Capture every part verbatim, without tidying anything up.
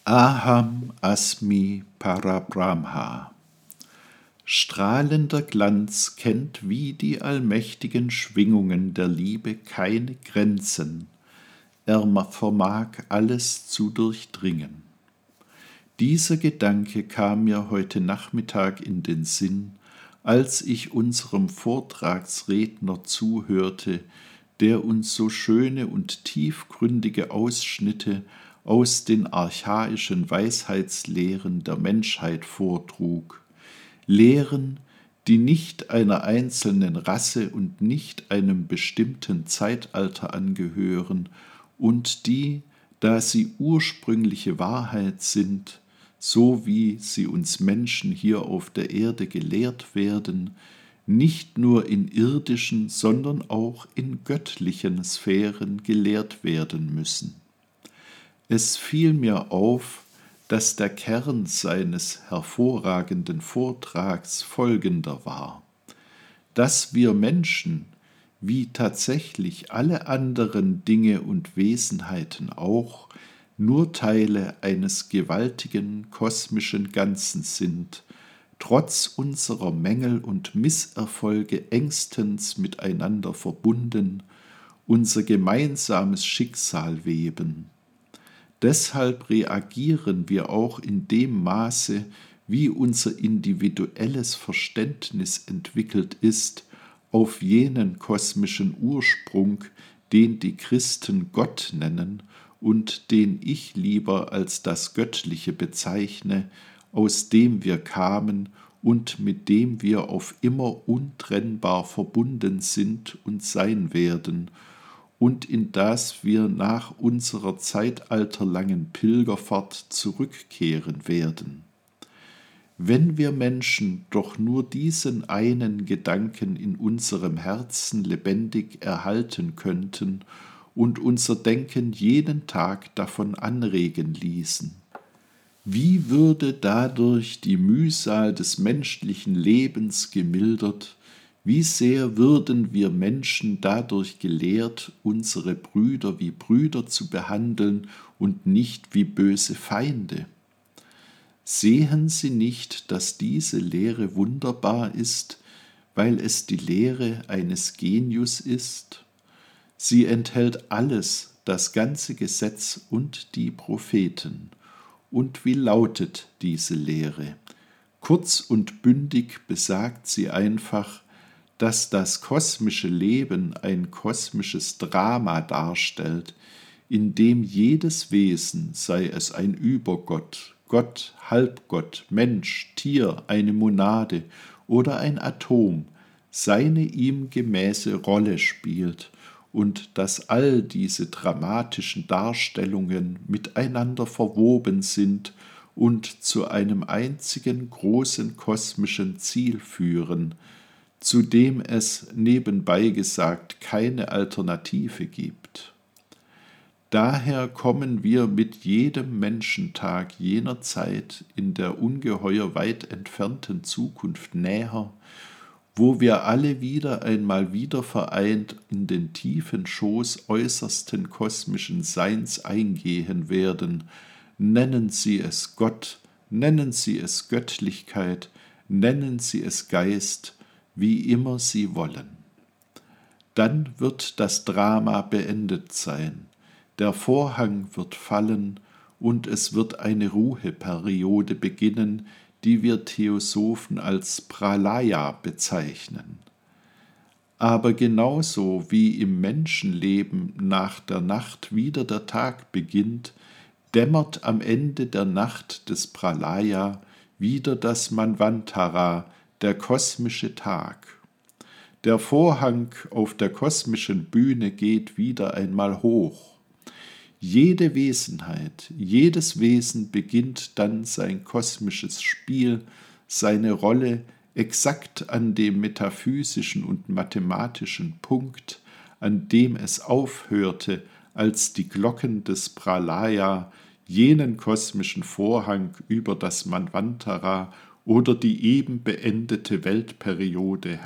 Aham Asmi Parabrahma. Strahlender Glanz kennt wie die allmächtigen Schwingungen der Liebe keine Grenzen. Er vermag alles zu durchdringen. Dieser Gedanke kam mir heute Nachmittag in den Sinn, als ich unserem Vortragsredner zuhörte, der uns so schöne und tiefgründige Ausschnitte aus den archaischen Weisheitslehren der Menschheit vortrug. Lehren, die nicht einer einzelnen Rasse und nicht einem bestimmten Zeitalter angehören und die, da sie ursprüngliche Wahrheit sind, so wie sie uns Menschen hier auf der Erde gelehrt werden, nicht nur in irdischen, sondern auch in göttlichen Sphären gelehrt werden müssen. Es fiel mir auf, dass der Kern seines hervorragenden Vortrags folgender war: Dass wir Menschen, wie tatsächlich alle anderen Dinge und Wesenheiten auch, nur Teile eines gewaltigen kosmischen Ganzen sind, trotz unserer Mängel und Misserfolge engstens miteinander verbunden, unser gemeinsames Schicksal weben. Deshalb reagieren wir auch in dem Maße, wie unser individuelles Verständnis entwickelt ist, auf jenen kosmischen Ursprung, den die Christen Gott nennen und den ich lieber als das Göttliche bezeichne, aus dem wir kamen und mit dem wir auf immer untrennbar verbunden sind und sein werden, und in das wir nach unserer zeitalterlangen Pilgerfahrt zurückkehren werden. Wenn wir Menschen doch nur diesen einen Gedanken in unserem Herzen lebendig erhalten könnten und unser Denken jeden Tag davon anregen ließen, wie würde dadurch die Mühsal des menschlichen Lebens gemildert, wie sehr würden wir Menschen dadurch gelehrt, unsere Brüder wie Brüder zu behandeln und nicht wie böse Feinde? Sehen Sie nicht, dass diese Lehre wunderbar ist, weil es die Lehre eines Genius ist? Sie enthält alles, das ganze Gesetz und die Propheten. Und wie lautet diese Lehre? Kurz und bündig besagt sie einfach, dass das kosmische Leben ein kosmisches Drama darstellt, in dem jedes Wesen, sei es ein Übergott, Gott, Halbgott, Mensch, Tier, eine Monade oder ein Atom, seine ihm gemäße Rolle spielt und dass all diese dramatischen Darstellungen miteinander verwoben sind und zu einem einzigen großen kosmischen Ziel führen, zu dem es nebenbei gesagt keine Alternative gibt. Daher kommen wir mit jedem Menschentag jener Zeit in der ungeheuer weit entfernten Zukunft näher, wo wir alle wieder einmal wieder vereint in den tiefen Schoß äußersten kosmischen Seins eingehen werden, nennen Sie es Gott, nennen Sie es Göttlichkeit, nennen Sie es Geist, wie immer Sie wollen. Dann wird das Drama beendet sein, der Vorhang wird fallen und es wird eine Ruheperiode beginnen, die wir Theosophen als Pralaya bezeichnen. Aber genauso wie im Menschenleben nach der Nacht wieder der Tag beginnt, dämmert am Ende der Nacht des Pralaya wieder das Manvantara, der kosmische Tag. Der Vorhang auf der kosmischen Bühne geht wieder einmal hoch. Jede Wesenheit, jedes Wesen beginnt dann sein kosmisches Spiel, seine Rolle exakt an dem metaphysischen und mathematischen Punkt, an dem es aufhörte, als die Glocken des Pralaya jenen kosmischen Vorhang über das Manvantara oder die eben beendete Weltperiode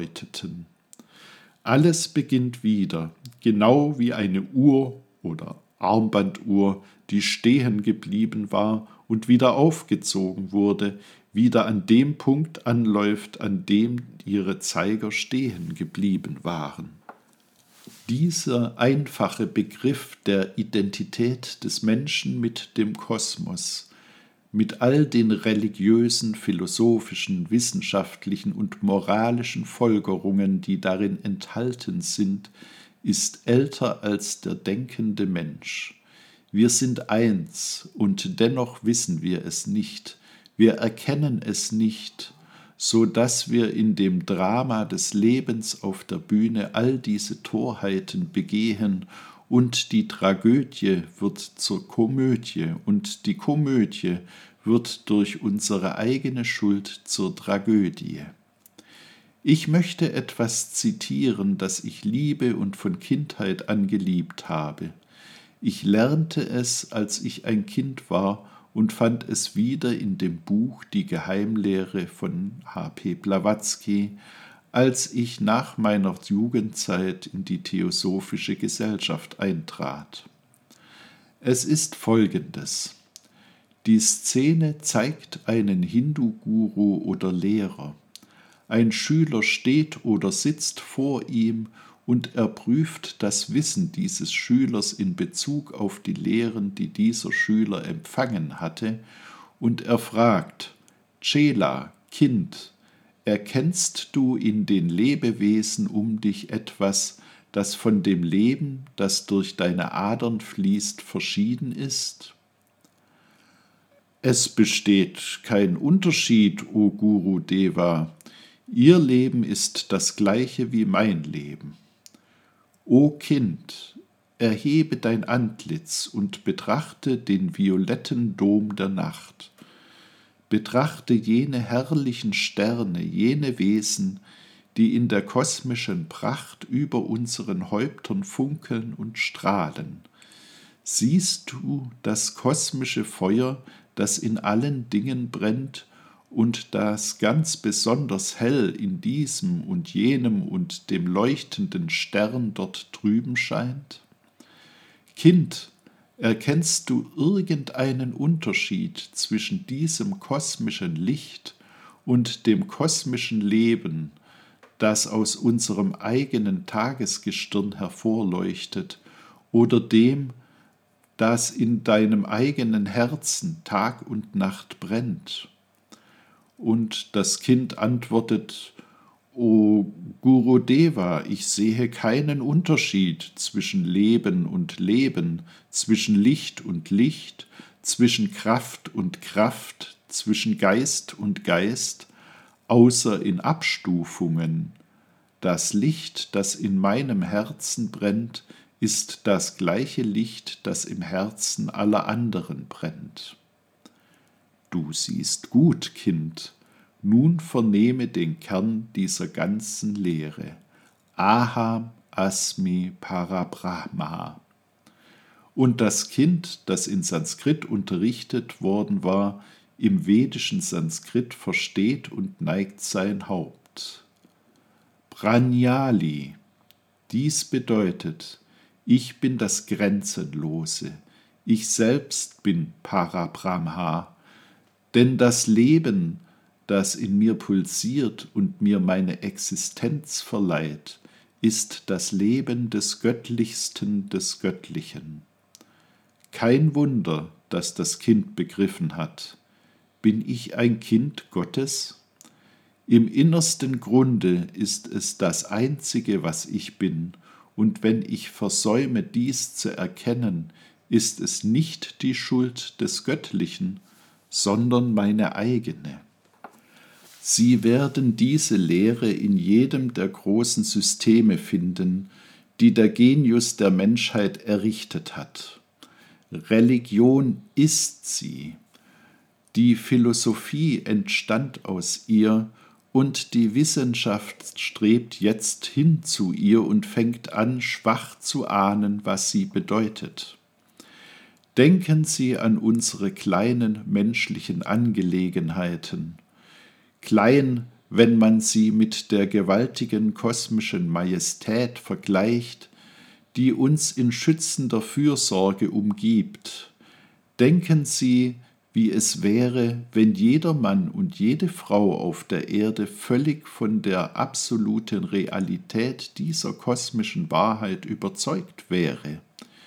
herabläuteten. Alles beginnt wieder, genau wie eine Uhr oder Armbanduhr, die stehen geblieben war und wieder aufgezogen wurde, wieder an dem Punkt anläuft, an dem ihre Zeiger stehen geblieben waren. Dieser einfache Begriff der Identität des Menschen mit dem Kosmos, mit all den religiösen, philosophischen, wissenschaftlichen und moralischen Folgerungen, die darin enthalten sind, ist älter als der denkende Mensch. Wir sind eins, und dennoch wissen wir es nicht. Wir erkennen es nicht, so dass wir in dem Drama des Lebens auf der Bühne all diese Torheiten begehen, und die Tragödie wird zur Komödie, und die Komödie wird durch unsere eigene Schuld zur Tragödie. Ich möchte etwas zitieren, das ich liebe und von Kindheit an geliebt habe. Ich lernte es, als ich ein Kind war, und fand es wieder in dem Buch Die Geheimlehre von H P Blavatsky, als ich nach meiner Jugendzeit in die Theosophische Gesellschaft eintrat. Es ist Folgendes. Die Szene zeigt einen Hindu-Guru oder Lehrer. Ein Schüler steht oder sitzt vor ihm und er prüft das Wissen dieses Schülers in Bezug auf die Lehren, die dieser Schüler empfangen hatte, und er fragt: Chela, Kind, erkennst du in den Lebewesen um dich etwas, das von dem Leben, das durch deine Adern fließt, verschieden ist? Es besteht kein Unterschied, o Guru Deva. Ihr Leben ist das gleiche wie mein Leben. O Kind, erhebe dein Antlitz und betrachte den violetten Dom der Nacht. Betrachte jene herrlichen Sterne, jene Wesen, die in der kosmischen Pracht über unseren Häuptern funkeln und strahlen. Siehst du das kosmische Feuer, das in allen Dingen brennt und das ganz besonders hell in diesem und jenem und dem leuchtenden Stern dort drüben scheint? Kind, erkennst du irgendeinen Unterschied zwischen diesem kosmischen Licht und dem kosmischen Leben, das aus unserem eigenen Tagesgestirn hervorleuchtet, oder dem, das in deinem eigenen Herzen Tag und Nacht brennt? Und das Kind antwortet: O Gurudeva, ich sehe keinen Unterschied zwischen Leben und Leben, zwischen Licht und Licht, zwischen Kraft und Kraft, zwischen Geist und Geist, außer in Abstufungen. Das Licht, das in meinem Herzen brennt, ist das gleiche Licht, das im Herzen aller anderen brennt. Du siehst gut, Kind. Nun vernehme den Kern dieser ganzen Lehre. Aham Asmi Parabrahma. Und das Kind, das in Sanskrit unterrichtet worden war, im vedischen Sanskrit versteht und neigt sein Haupt. Pranjali. Dies bedeutet: Ich bin das Grenzenlose. Ich selbst bin Parabrahma. Denn das Leben, das in mir pulsiert und mir meine Existenz verleiht, ist das Leben des Göttlichsten des Göttlichen. Kein Wunder, dass das Kind begriffen hat: Bin ich ein Kind Gottes? Im innersten Grunde ist es das Einzige, was ich bin, und wenn ich versäume, dies zu erkennen, ist es nicht die Schuld des Göttlichen, sondern meine eigene. Sie werden diese Lehre in jedem der großen Systeme finden, die der Genius der Menschheit errichtet hat. Religion ist sie. Die Philosophie entstand aus ihr, und die Wissenschaft strebt jetzt hin zu ihr und fängt an, schwach zu ahnen, was sie bedeutet. Denken Sie an unsere kleinen menschlichen Angelegenheiten. Klein, wenn man sie mit der gewaltigen kosmischen Majestät vergleicht, die uns in schützender Fürsorge umgibt. Denken Sie, wie es wäre, wenn jeder Mann und jede Frau auf der Erde völlig von der absoluten Realität dieser kosmischen Wahrheit überzeugt wäre.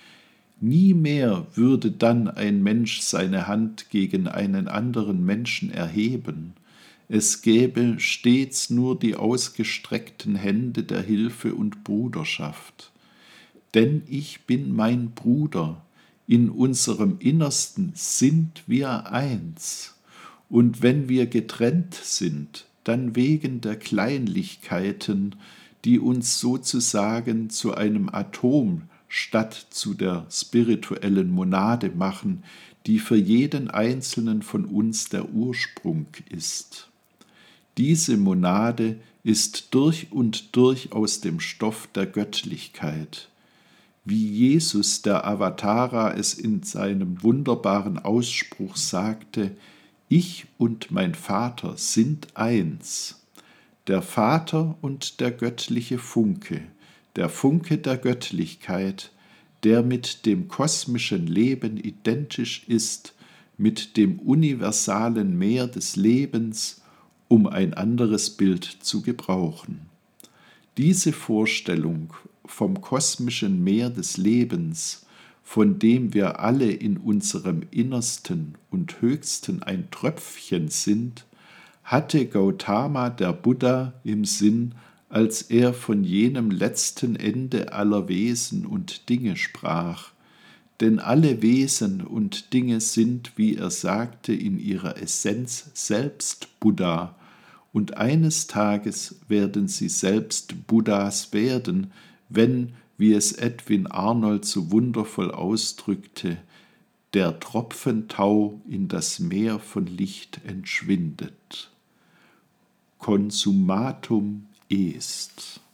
Nie mehr würde dann ein Mensch seine Hand gegen einen anderen Menschen erheben. Es gäbe stets nur die ausgestreckten Hände der Hilfe und Bruderschaft. Denn ich bin mein Bruder, in unserem Innersten sind wir eins. Und wenn wir getrennt sind, dann wegen der Kleinlichkeiten, die uns sozusagen zu einem Atom statt zu der spirituellen Monade machen, die für jeden Einzelnen von uns der Ursprung ist. Diese Monade ist durch und durch aus dem Stoff der Göttlichkeit. Wie Jesus der Avatara es in seinem wunderbaren Ausspruch sagte: Ich und mein Vater sind eins. Der Vater und der göttliche Funke, der Funke der Göttlichkeit, der mit dem kosmischen Leben identisch ist, mit dem universalen Meer des Lebens, um ein anderes Bild zu gebrauchen. Diese Vorstellung vom kosmischen Meer des Lebens, von dem wir alle in unserem Innersten und Höchsten ein Tröpfchen sind, hatte Gautama der Buddha im Sinn, als er von jenem letzten Ende aller Wesen und Dinge sprach. Denn alle Wesen und Dinge sind, wie er sagte, in ihrer Essenz selbst Buddha, und eines Tages werden sie selbst Buddhas werden, wenn, wie es Edwin Arnold so wundervoll ausdrückte, der Tropfen Tau in das Meer von Licht entschwindet. Consummatum est.